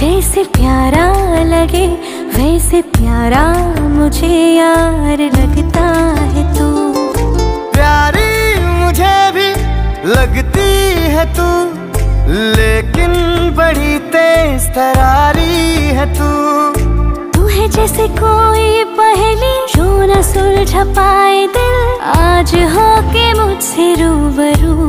जैसे प्यारा लगे वैसे प्यारा मुझे यार लगता है तू। प्यारी मुझे भी लगती है तू, लेकिन बड़ी तेज तरारी है तू। तू है जैसे कोई पहेली जो न सुलझ पाए दिल, आज हो के मुझसे रूबरू